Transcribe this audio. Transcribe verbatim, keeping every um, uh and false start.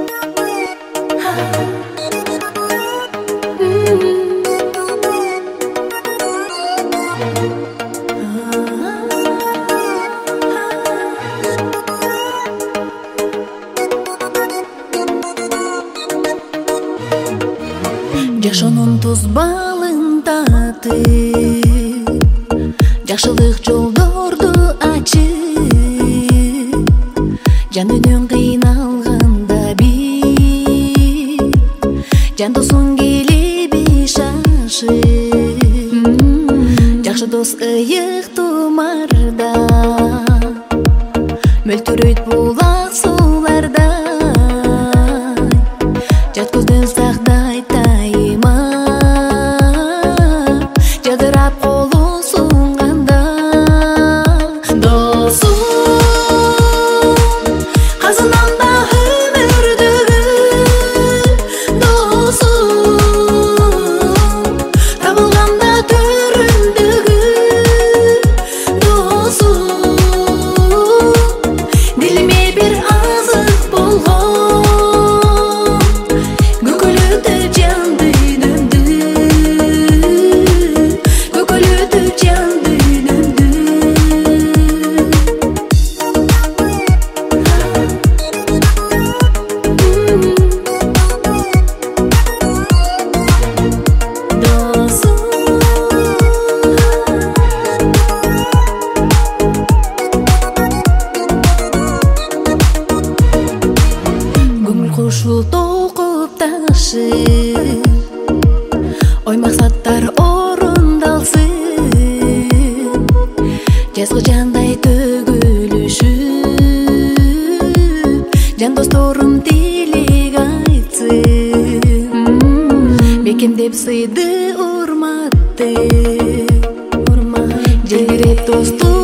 Жашоонун туз балын татып, жакшылык жолдорду ачып, жан үнүн кыйналганда бир, жан досуң келеби шашып, жакшы дос ыйык тумарда, мөлтүрөйт булак сууларда, жат көздөн сактай тайма, жадырап колу сунганда. Досум, казынанда өмүрдөгү досум, табылганда төрүндөгү досум, дилиме бир азык болгон көкөлөтү жан дүйнөмдү, көкөлөтү жан дүйнөмдү. Көңүл кушу токуп ташып, ой максаттар орундалсын, жазгы жандай төгүлүшүп, жан досторум тилек айтсын, бекемдеп сыйды урматты, желбиреп достук